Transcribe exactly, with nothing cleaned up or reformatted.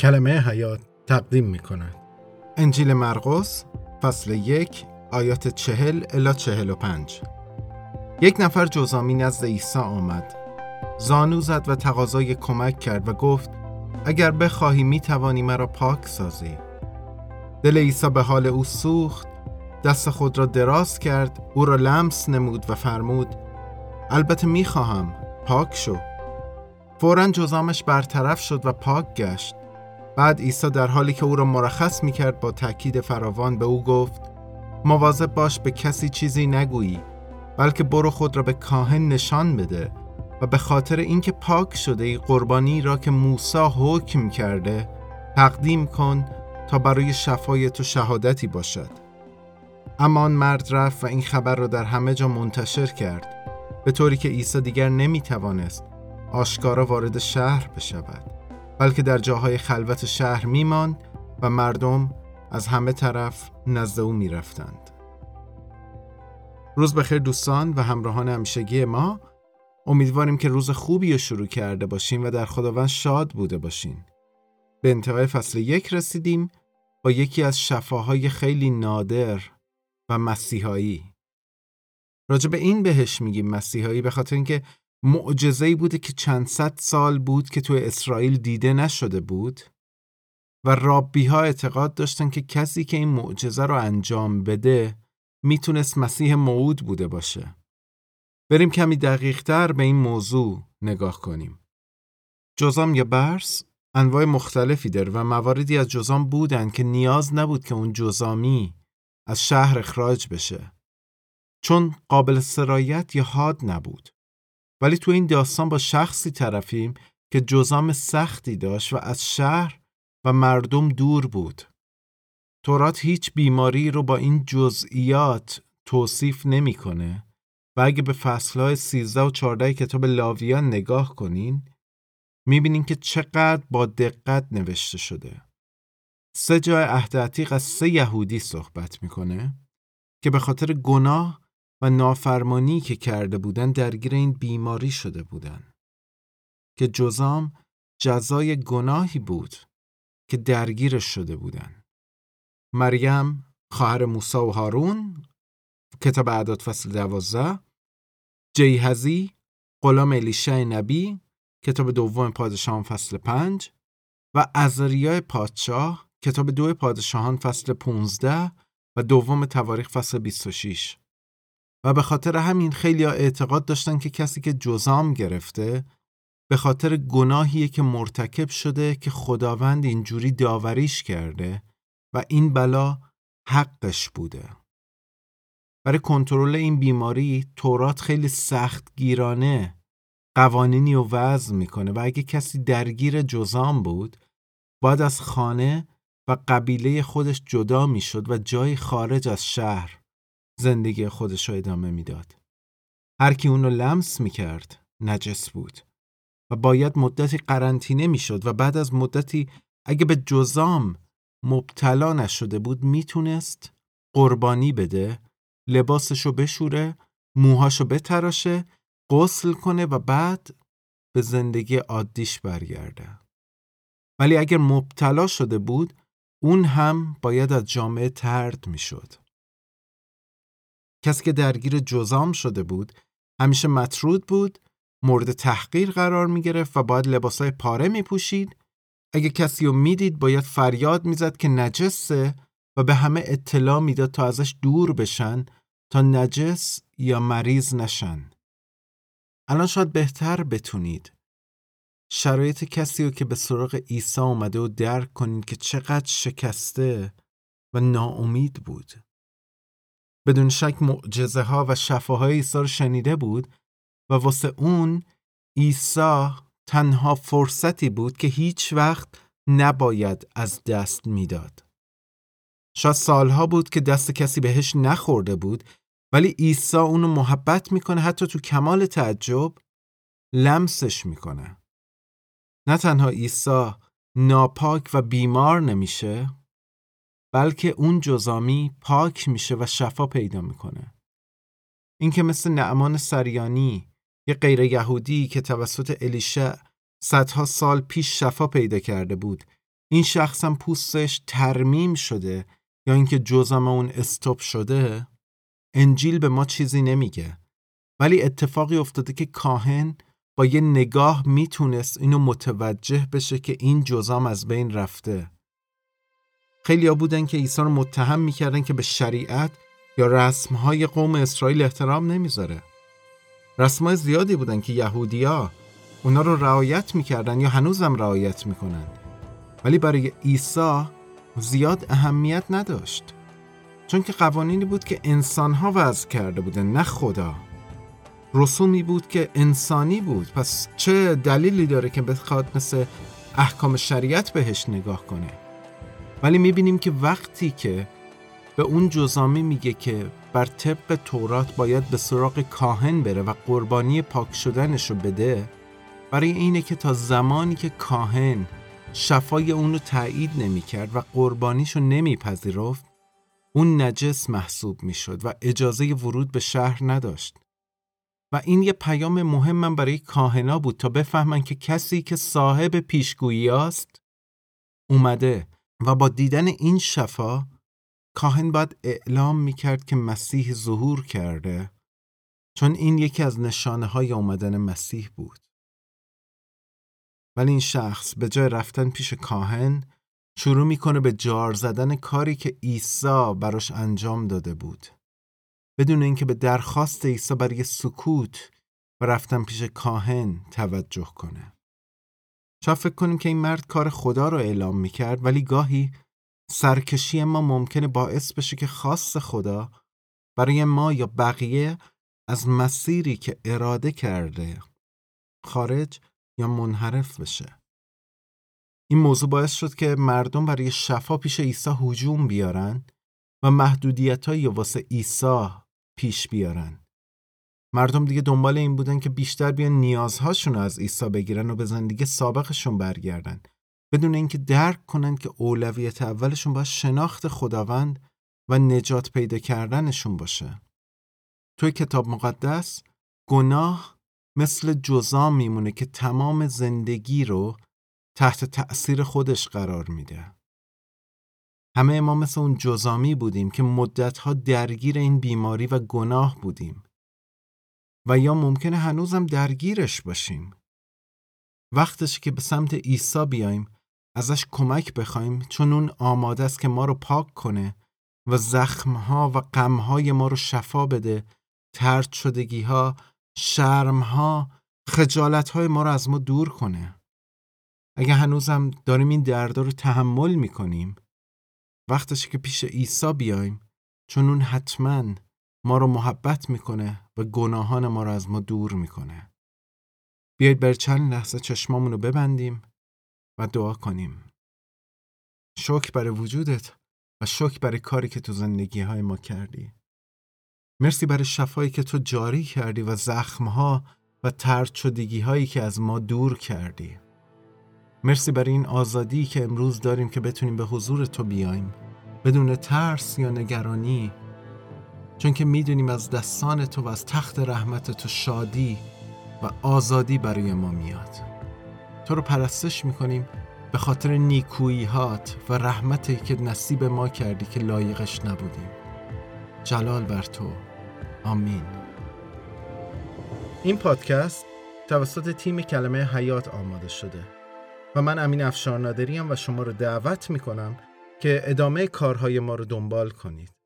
کلمه حیات تقدیم می کند. انجیل مرقس فصل یک آیات چهل الی چهل و پنج. یک نفر جزامی نزد عیسی آمد، زانو زد و تقاضای کمک کرد و گفت اگر بخواهی می توانی مرا پاک سازی. دل عیسی به حال او سوخت، دست خود را دراز کرد، او را لمس نمود و فرمود البته می خواهم، پاک شو. فوراً جزامش برطرف شد و پاک گشت. بعد عیسی در حالی که او را مرخص می کرد با تأکید فراوان به او گفت مواظب باش به کسی چیزی نگویی، بلکه برو خود را به کاهن نشان بده و به خاطر اینکه پاک شده ای قربانی را که موسی حکم کرده تقدیم کن تا برای شفای تو شهادتی باشد. اما آن مرد رفت و این خبر را در همه جا منتشر کرد، به طوری که عیسی دیگر نمی توانست آشکارا وارد شهر بشود، بلکه در جاهای خلوت شهر می ماند و مردم از همه طرف نزد او می رفتند. روز بخیر دوستان و همراهان همیشگی ما، امیدواریم که روز خوبی رو شروع کرده باشین و در خداوند شاد بوده باشین. به انتهای فصل یک رسیدیم با یکی از شفاهای خیلی نادر و مسیحایی. راجع به این بهش میگیم مسیحایی به خاطر اینکه معجزه‌ای بوده که چند صد سال بود که توی اسرائیل دیده نشده بود و رابی‌ها اعتقاد داشتن که کسی که این معجزه رو انجام بده میتونست مسیح موعود بوده باشه. بریم کمی دقیق‌تر به این موضوع نگاه کنیم. جذام یا برص انواع مختلفی داره و مواردی از جذام بودن که نیاز نبود که اون جذامی از شهر اخراج بشه، چون قابل سرایت یا حاد نبود. ولی تو این داستان با شخصی طرفیم که جذام سختی داشت و از شهر و مردم دور بود. تورات هیچ بیماری رو با این جزئیات توصیف نمی‌کنه و اگه به فصل‌های سیزده و چهارده کتاب لاویان نگاه کنین می‌بینین که چقدر با دقت نوشته شده. سه جای عهد عتیق از سه یهودی صحبت می‌کنه که به خاطر گناه و نافرمانی که کرده بودن درگیر این بیماری شده بودن که جذام جزای گناهی بود که درگیرش شده بودن. مریم خواهر موسی و هارون کتاب اعداد فصل دوازده، جیحزی غلام الیشع نبی کتاب دوم پادشاهان فصل پنج و عزریا پادشاه کتاب دو پادشاهان فصل پونزده و دوم تواریخ فصل بیست و شش. و به خاطر همین خیلی ها اعتقاد داشتن که کسی که جذام گرفته به خاطر گناهیه که مرتکب شده که خداوند اینجوری داوریش کرده و این بلا حقش بوده. برای کنترل این بیماری تورات خیلی سخت گیرانه قوانینی رو وضع میکنه و اگه کسی درگیر جذام بود باید از خانه و قبیله خودش جدا میشد و جای خارج از شهر زندگی خودش رو ادامه میداد. هر کی اون رو لمس میکرد نجس بود و باید مدتی قرنطینه میشد و بعد از مدتی اگه به جذام مبتلا نشده بود میتونست قربانی بده، لباسشو بشوره، موهاشو بتراشه، غسل کنه و بعد به زندگی عادیش برگرده. ولی اگر مبتلا شده بود اون هم باید از جامعه طرد میشد. کسی که درگیر جذام شده بود همیشه مطرود بود، مورد تحقیر قرار می گرفت و باید لباسای پاره می پوشید. اگه کسی رو می دید باید فریاد می زد که نجسه و به همه اطلاع می داد تا ازش دور بشن تا نجس یا مریض نشن. الان شاید بهتر بتونید شرایط کسی رو که به سراغ عیسی اومده و درک کنید که چقدر شکسته و ناامید بود. بدون شک معجزه ها و شفاهای عیسی رو شنیده بود و واسه اون عیسی تنها فرصتی بود که هیچ وقت نباید از دست میداد. شاید سالها بود که دست کسی بهش نخورده بود ولی عیسی اونو محبت میکنه، حتی تو کمال تعجب لمسش میکنه. نه تنها عیسی ناپاک و بیمار نمیشه بلکه اون جذامی پاک میشه و شفا پیدا میکنه. این که مثل نعمان سریانی یه غیر یهودی که توسط الیشع صدها سال پیش شفا پیدا کرده بود، این شخص هم پوستش ترمیم شده یا اینکه جزام اون استاپ شده، انجیل به ما چیزی نمیگه. ولی اتفاقی افتاده که کاهن با یه نگاه میتونست اینو متوجه بشه که این جزام از بین رفته. خیلی ها بودن که عیسی رو متهم میکردن که به شریعت یا رسمهای قوم اسرائیل احترام نمیذاره. رسمهای زیادی بودن که یهودیا اونا رو رعایت میکردن یا هنوزم رعایت میکنن، ولی برای عیسی زیاد اهمیت نداشت، چون که قوانینی بود که انسانها وضع کرده بودن، نه خدا. رسومی بود که انسانی بود، پس چه دلیلی داره که بخواد مثل احکام شریعت بهش نگاه کنه؟ ولی میبینیم که وقتی که به اون جزامی میگه که بر طبق تورات باید به سراغ کاهن بره و قربانی پاک شدنشو بده، برای اینه که تا زمانی که کاهن شفای اونو تایید نمیکرد و قربانیشو نمیپذیرفت، اون نجس محسوب میشد و اجازه ورود به شهر نداشت. و این یه پیام مهمم برای کاهنا بود تا بفهمن که کسی که صاحب پیشگویی است اومده و با دیدن این شفا کاهن باید اعلام میکرد که مسیح ظهور کرده، چون این یکی از نشانه های اومدن مسیح بود. ولی این شخص به جای رفتن پیش کاهن شروع میکنه به جار زدن کاری که عیسی براش انجام داده بود، بدون اینکه به درخواست عیسی برای سکوت و رفتن پیش کاهن توجه کنه. شاید فکر کنیم که این مرد کار خدا رو اعلام میکرد، ولی گاهی سرکشی ما ممکنه باعث بشه که خواست خدا برای ما یا بقیه از مسیری که اراده کرده خارج یا منحرف بشه. این موضوع باعث شد که مردم برای شفا پیش عیسی هجوم بیارن و محدودیت‌هایی واسه عیسی پیش بیارن. مردم دیگه دنبال این بودن که بیشتر بیان نیازهاشون رو از عیسی بگیرن و به زندگی سابقشون برگردن، بدون اینکه درک کنن که اولویت اولشون باید شناخت خداوند و نجات پیدا کردنشون باشه. توی کتاب مقدس گناه مثل جزام میمونه که تمام زندگی رو تحت تأثیر خودش قرار میده. همه ما مثل اون جزامی بودیم که مدتها درگیر این بیماری و گناه بودیم و یا ممکنه هنوزم درگیرش باشیم. وقتش که به سمت عیسی بیایم، ازش کمک بخوایم، چون اون آماده است که ما رو پاک کنه و زخمها و غمهای ما رو شفا بده، طرد شدگیها، شرمها، خجالتهای ما رو از ما دور کنه. اگه هنوزم داریم این دردا رو تحمل میکنیم، وقتشه که پیش عیسی بیایم، چون اون حتماً ما رو محبت میکنه و گناهان ما رو از ما دور میکنه. بیایید بر چند لحظه چشمامون رو ببندیم و دعا کنیم. شکر برای وجودت و شکر برای کاری که تو زندگی های ما کردی. مرسی برای شفایی که تو جاری کردی و زخمها و طرد شدگی هایی که از ما دور کردی. مرسی برای این آزادی که امروز داریم که بتونیم به حضور تو بیایم بدون ترس یا نگرانی، چون که میدونیم از دستان تو و از تخت رحمت تو شادی و آزادی برای ما میاد. تو رو پرستش میکنیم به خاطر نیکویی‌هات و رحمتی که نصیب ما کردی که لایقش نبودیم. جلال بر تو. آمین. این پادکست توسط تیم کلمه حیات آماده شده و من امین افشار نادری ام و شما رو دعوت میکنم که ادامه کارهای ما رو دنبال کنید.